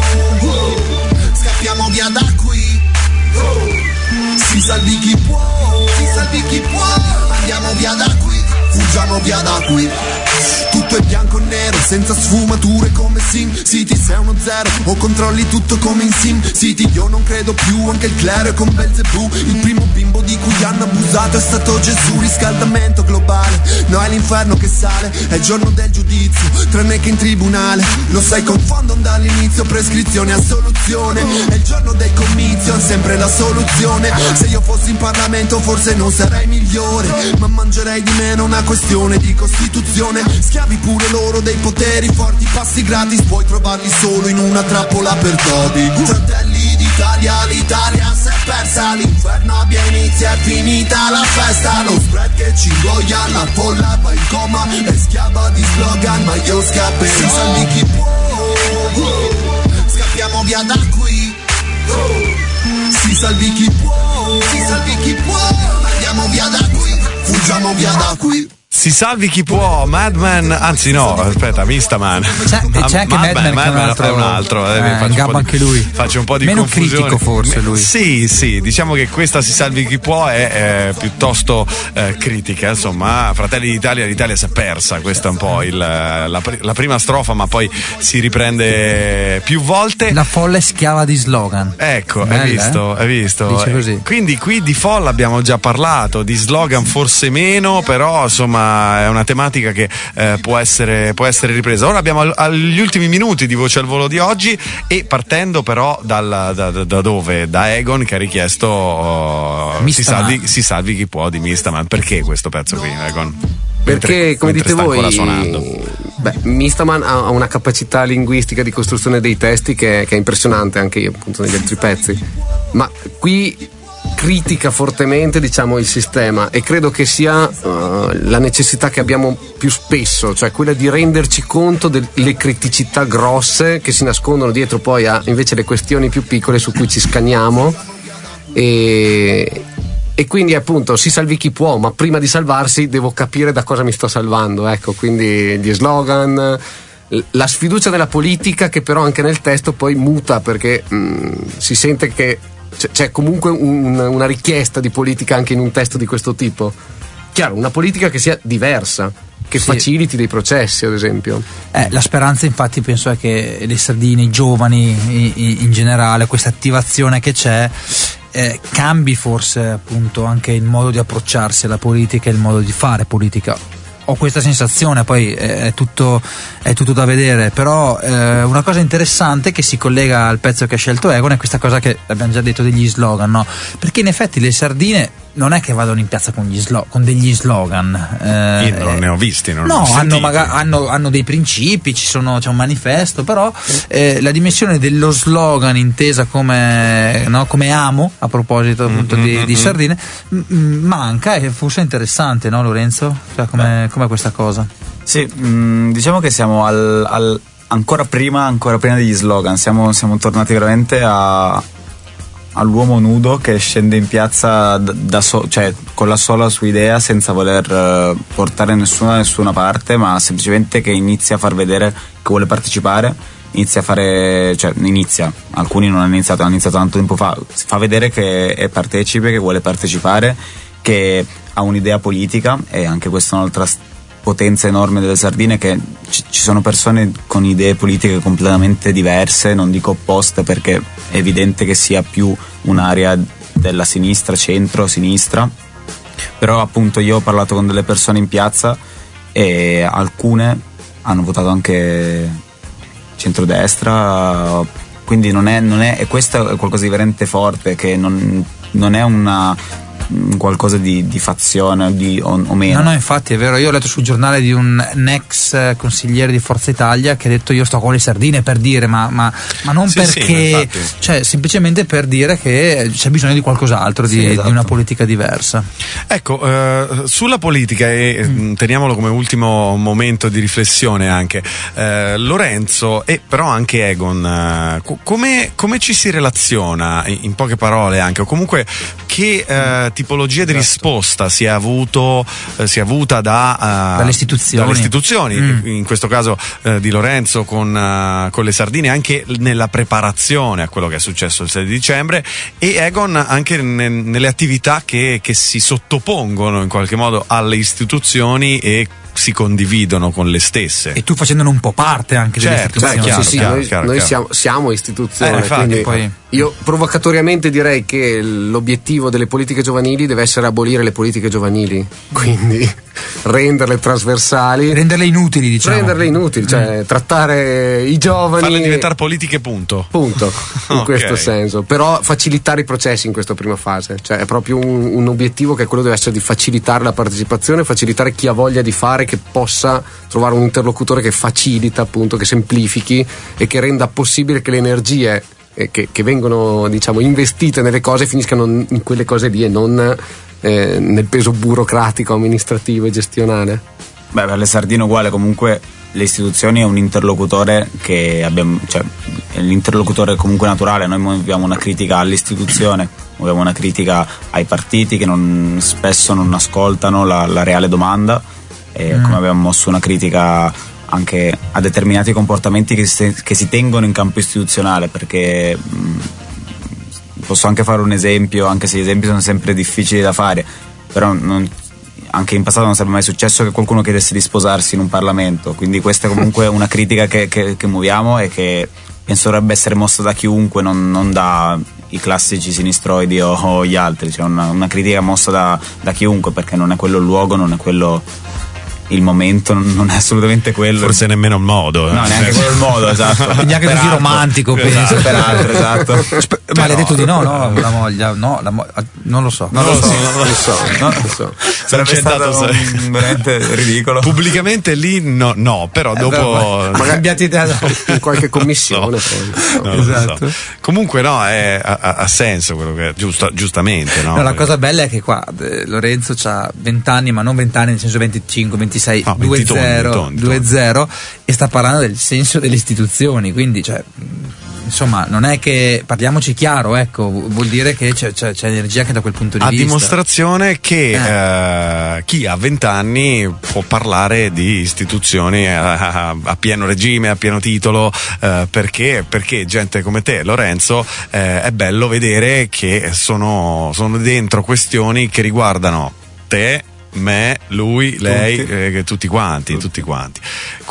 [SPEAKER 10] scappiamo via da qui. Si salvi chi può, si salvi chi può. Andiamo via da qui, fuggiamo via da qui. Tutto è bianco e nero, senza sfumature come Sim City. Sei uno zero o controlli tutto come in Sim City. Io non credo più, anche il clero è con Belzebù. Il primo bimbo di cui hanno abusato è stato Gesù. Riscaldamento globale, no è l'inferno che sale. È il giorno del giudizio, tranne che in tribunale. Lo sai, confondono dall'inizio prescrizione a soluzione. È il giorno del comizio, è sempre la soluzione. Se io fossi in Parlamento forse non sarei migliore, ma mangerei di meno, una questione di Costituzione. Schiavi pure loro dei poteri forti, passi gratis, puoi trovarli solo in una trappola per dodi. Fratelli d'Italia, l'Italia si è persa. L'inferno abbia inizio, è finita la festa. Lo spread che ci ingoia, la folla va in coma. È schiava di slogan, ma io scapperò. Si salvi chi può, scappiamo via da qui. Si salvi chi può, si salvi chi può. Andiamo via da qui, fuggiamo via da qui.
[SPEAKER 2] Si salvi chi può, Madman, anzi no, aspetta, Mistaman.
[SPEAKER 4] C'è, c'è anche Madman,
[SPEAKER 2] Madman,
[SPEAKER 4] Madman
[SPEAKER 2] è un altro,
[SPEAKER 4] eh,
[SPEAKER 2] eh, faccio, un po di,
[SPEAKER 4] anche lui.
[SPEAKER 2] faccio un po' di
[SPEAKER 4] meno
[SPEAKER 2] confusione.
[SPEAKER 4] critico forse lui.
[SPEAKER 2] Sì, sì, diciamo che questa Si salvi chi può è, è piuttosto eh, critica, insomma. Fratelli d'Italia, l'Italia si è persa, questa è un po' il, la, la prima strofa, ma poi si riprende più volte.
[SPEAKER 4] La folla è schiava di slogan.
[SPEAKER 2] Ecco,
[SPEAKER 4] Bella,
[SPEAKER 2] hai visto,
[SPEAKER 4] eh?
[SPEAKER 2] hai visto.
[SPEAKER 4] Dice così.
[SPEAKER 2] Quindi qui di folla abbiamo già parlato, di slogan forse meno, però insomma è una tematica che eh, può essere può essere ripresa. Ora abbiamo al, agli ultimi minuti di Voce al Volo di oggi, e partendo però dal, da, da, da dove? Da Egon, che ha richiesto uh, si, salvi, si salvi chi può di Mistaman. Perché questo pezzo qui, Egon?
[SPEAKER 6] Perché,
[SPEAKER 2] mentre,
[SPEAKER 6] come
[SPEAKER 2] mentre
[SPEAKER 6] dite
[SPEAKER 2] voi,
[SPEAKER 6] beh, Mistaman ha una capacità linguistica di costruzione dei testi che, che è impressionante, anche io appunto negli altri pezzi, ma qui critica fortemente, diciamo, il sistema, e credo che sia uh, la necessità che abbiamo più spesso, cioè quella di renderci conto delle criticità grosse che si nascondono dietro poi a invece le questioni più piccole su cui ci scanniamo, e, e quindi appunto si salvi chi può, ma prima di salvarsi devo capire da cosa mi sto salvando, ecco, quindi gli slogan, la sfiducia della politica, che però anche nel testo poi muta, perché mh, si sente che c'è comunque un, una richiesta di politica anche in un testo di questo tipo. Chiaro, una politica che sia diversa, che sì, faciliti dei processi, ad esempio.
[SPEAKER 4] Eh, la speranza, infatti, penso è che le sardine, i giovani in, in generale, questa attivazione che c'è, eh, cambi forse appunto anche il modo di approcciarsi alla politica e il modo di fare politica. Ho questa sensazione, poi è tutto, è tutto da vedere, però eh, una cosa interessante che si collega al pezzo che ha scelto Egon è questa cosa che abbiamo già detto degli slogan, no? Perché in effetti le sardine non è che vadano in piazza con, gli slo- con degli slogan. Eh,
[SPEAKER 2] Io non ne ho visti, non
[SPEAKER 4] no,
[SPEAKER 2] ho
[SPEAKER 4] hanno, magari, hanno, hanno dei principi, ci sono, c'è un manifesto, però eh, la dimensione dello slogan intesa come, no, come amo, a proposito appunto mm-hmm, di, mm-hmm. di sardine, m- manca, e forse è interessante, no Lorenzo? Cioè, come, com'è questa cosa?
[SPEAKER 5] Sì, mh, diciamo che siamo al, al, ancora prima ancora prima degli slogan, siamo, siamo tornati veramente a all'uomo nudo che scende in piazza da, da so, cioè con la sola sua idea, senza voler uh, portare nessuno da nessuna parte, ma semplicemente che inizia a far vedere che vuole partecipare, inizia a fare, cioè inizia, alcuni non hanno iniziato, hanno iniziato tanto tempo fa, fa vedere che è partecipe, che vuole partecipare, che ha un'idea politica, e anche questa è un'altra potenza enorme delle sardine, che ci, ci sono persone con idee politiche completamente diverse, non dico opposte, perché è evidente che sia più un'area della sinistra, centro, sinistra, però appunto io ho parlato con delle persone in piazza e alcune hanno votato anche centrodestra, quindi non è, non è, e questo è qualcosa di veramente forte, che non, non è una qualcosa di, di fazione di, o, o meno.
[SPEAKER 4] No, no, infatti è vero, io ho letto sul giornale di un, un ex consigliere di Forza Italia che ha detto io sto con le sardine, per dire, ma, ma, ma non
[SPEAKER 2] sì,
[SPEAKER 4] perché,
[SPEAKER 2] sì,
[SPEAKER 4] cioè semplicemente per dire che c'è bisogno di qualcos'altro, di,
[SPEAKER 5] sì, esatto.
[SPEAKER 4] di una politica diversa.
[SPEAKER 2] Ecco, eh, sulla politica, e mm. teniamolo come ultimo momento di riflessione anche, eh, Lorenzo e però anche Egon, eh, co- come, come ci si relaziona, in, in poche parole anche, o comunque che eh, tipologia di risposta si è avuto, eh, si è avuta da, uh,
[SPEAKER 4] dalle istituzioni,
[SPEAKER 2] dalle istituzioni
[SPEAKER 4] mm.
[SPEAKER 2] in questo caso eh, di Lorenzo con, uh, con le sardine, anche nella preparazione a quello che è successo il sei di dicembre, e Egon anche ne, nelle attività che, che si sottopongono in qualche modo alle istituzioni e si condividono con le stesse.
[SPEAKER 4] E tu facendone un po' parte anche
[SPEAKER 2] certo,
[SPEAKER 4] delle istituzioni.
[SPEAKER 2] chiaro,
[SPEAKER 6] sì, sì,
[SPEAKER 2] chiaro,
[SPEAKER 6] noi,
[SPEAKER 2] chiaro,
[SPEAKER 6] noi
[SPEAKER 2] chiaro.
[SPEAKER 6] siamo, siamo istituzione,
[SPEAKER 2] Eh, infatti,
[SPEAKER 6] quindi
[SPEAKER 4] poi-
[SPEAKER 6] io provocatoriamente direi che l'obiettivo delle politiche giovanili deve essere abolire le politiche giovanili, quindi renderle trasversali,
[SPEAKER 4] renderle inutili, diciamo.
[SPEAKER 6] renderle inutili, cioè trattare i giovani,
[SPEAKER 2] Farle diventare politiche, punto.
[SPEAKER 6] punto, in
[SPEAKER 2] Ok.
[SPEAKER 6] questo senso, però facilitare i processi in questa prima fase, cioè è proprio un, un obiettivo che è quello deve essere di facilitare la partecipazione, facilitare chi ha voglia di fare, che possa trovare un interlocutore che facilita, appunto, che semplifichi e che renda possibile che le energie eh, che, che vengono, diciamo, investite nelle cose finiscano in quelle cose lì e non eh, nel peso burocratico, amministrativo e gestionale.
[SPEAKER 5] Beh, per le sardine uguale, comunque le istituzioni è un interlocutore che abbiamo, cioè è l'interlocutore comunque naturale. Noi muoviamo una critica all'istituzione, muoviamo una critica ai partiti che non, spesso non ascoltano la, la reale domanda, e mm. come abbiamo mosso una critica anche a determinati comportamenti che si, che si tengono in campo istituzionale, perché mh, posso anche fare un esempio, anche se gli esempi sono sempre difficili da fare, però non, anche in passato non sarebbe mai successo che qualcuno chiedesse di sposarsi in un Parlamento, quindi questa è comunque una critica che, che, che muoviamo e che penso dovrebbe essere mossa da chiunque, non, non da i classici sinistroidi o, o gli altri, cioè una, una critica mossa da, da chiunque, perché non è quello il luogo, non è quello il momento, non è assolutamente quello,
[SPEAKER 2] Forse nemmeno il modo.
[SPEAKER 5] no, neanche quello il modo, esatto.
[SPEAKER 4] E neanche così romantico, penso.
[SPEAKER 5] Peraltro, esatto.
[SPEAKER 4] Sp- ma le hai detto di no, no? La moglie, no, la mo- non lo so.
[SPEAKER 5] Non lo so,
[SPEAKER 6] Non lo so, non lo so.
[SPEAKER 5] sarebbe stato un, veramente ridicolo.
[SPEAKER 2] Pubblicamente lì no, no però dopo
[SPEAKER 6] Magari
[SPEAKER 4] Cambiate idea dopo.
[SPEAKER 6] in qualche commissione, poi.
[SPEAKER 2] non lo
[SPEAKER 4] Esatto.
[SPEAKER 2] so. Comunque no, è, ha, ha senso quello che giusto, giustamente, no?
[SPEAKER 4] No, la cosa bella è che qua eh, Lorenzo ha venti anni, ma non venti anni nel senso venticinque, ventisei,
[SPEAKER 2] No,
[SPEAKER 4] due
[SPEAKER 2] venti tondi,
[SPEAKER 4] zero,
[SPEAKER 2] tondi,
[SPEAKER 4] due
[SPEAKER 2] tondi.
[SPEAKER 4] zero, e sta parlando del senso delle istituzioni, quindi cioè insomma non è che, parliamoci chiaro, ecco, vuol dire che c'è, c'è, c'è energia anche da quel punto di
[SPEAKER 2] A
[SPEAKER 4] vista.
[SPEAKER 2] dimostrazione che
[SPEAKER 4] Eh.
[SPEAKER 2] eh, chi ha vent'anni può parlare di istituzioni a, a- a pieno regime, a pieno titolo, eh, perché, perché gente come te, Lorenzo, eh, è bello vedere che sono, sono dentro questioni che riguardano te, me, lui, lei,
[SPEAKER 5] Tutti.
[SPEAKER 2] eh, tutti quanti, tutti quanti.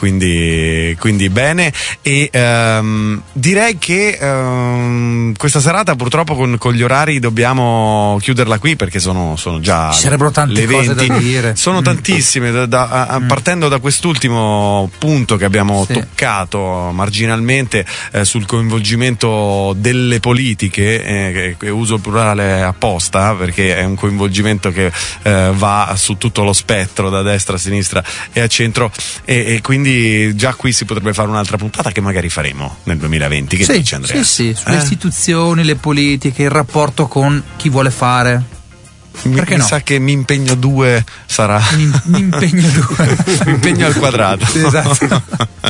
[SPEAKER 2] Quindi, quindi bene. E ehm, direi che ehm, questa serata purtroppo con, con gli orari dobbiamo chiuderla qui, perché sono, sono già
[SPEAKER 4] Ci sarebbero tante
[SPEAKER 2] le
[SPEAKER 4] cose da
[SPEAKER 2] venti.
[SPEAKER 4] dire.
[SPEAKER 2] Sono
[SPEAKER 4] Mm.
[SPEAKER 2] tantissime, da- da- a- partendo da quest'ultimo punto che abbiamo
[SPEAKER 4] Sì.
[SPEAKER 2] toccato marginalmente, eh, sul coinvolgimento delle politiche, eh, che, che uso il plurale apposta perché è un coinvolgimento che eh, va su tutto lo spettro, da destra a sinistra e a centro, e, e quindi già qui si potrebbe fare un'altra puntata che magari faremo nel duemilaventi. Che
[SPEAKER 4] sì,
[SPEAKER 2] dice Andrea?
[SPEAKER 4] sì, sì, sulle
[SPEAKER 2] Eh?
[SPEAKER 4] istituzioni, le politiche, il rapporto con chi vuole fare.
[SPEAKER 2] Mi,
[SPEAKER 4] Perché
[SPEAKER 2] mi
[SPEAKER 4] no?
[SPEAKER 2] sa che mi impegno due sarà
[SPEAKER 4] Mi, mi impegno due.
[SPEAKER 2] mi impegno al quadrato.
[SPEAKER 4] Sì, esatto.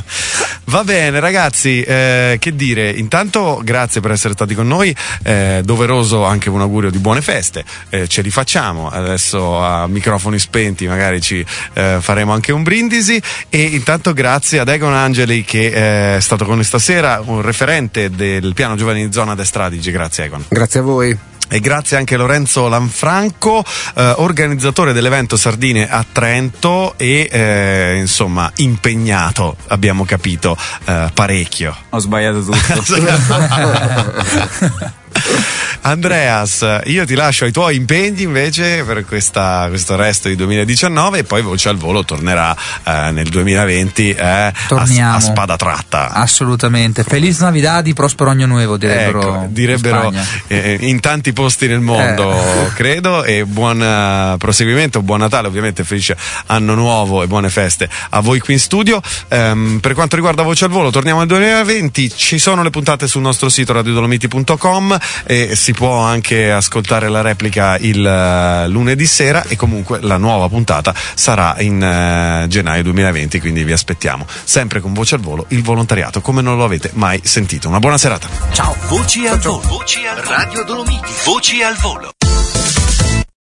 [SPEAKER 2] Va bene ragazzi, eh, che dire, intanto grazie per essere stati con noi, eh, doveroso anche un augurio di buone feste, eh, ce li facciamo adesso a microfoni spenti, magari ci eh, faremo anche un brindisi, e intanto grazie ad Egon Angeli che eh, è stato con noi stasera, un referente del piano giovani di zona Destra Adige. Grazie Egon.
[SPEAKER 6] Grazie a voi.
[SPEAKER 2] E grazie anche a Lorenzo Lanfranco, eh, organizzatore dell'evento Sardine a Trento e eh, insomma impegnato, abbiamo capito, eh, parecchio.
[SPEAKER 5] Ho sbagliato tutto.
[SPEAKER 2] Andreas, io ti lascio ai tuoi impegni invece per questa, questo resto di duemiladiciannove, e poi Voce al Volo tornerà eh, nel duemilaventi eh, a, a spada tratta.
[SPEAKER 4] Assolutamente. Feliz Navidad, prospero año nuevo, direbbero,
[SPEAKER 2] ecco, direbbero
[SPEAKER 4] in,
[SPEAKER 2] eh, in tanti posti nel mondo,
[SPEAKER 4] eh.
[SPEAKER 2] credo, e buon uh, proseguimento, buon Natale, ovviamente felice anno nuovo e buone feste a voi qui in studio. Um, per quanto riguarda Voce al Volo, torniamo al duemilaventi, ci sono le puntate sul nostro sito radio dolomiti punto com e si può anche ascoltare la replica il uh, lunedì sera, e comunque la nuova puntata sarà in uh, gennaio duemilaventi, quindi vi aspettiamo sempre con Voce al Volo, il volontariato come non lo avete mai sentito. Una buona serata.
[SPEAKER 3] Ciao. Voci al Volo. Voci al Radio Dolomiti. Voci al Volo.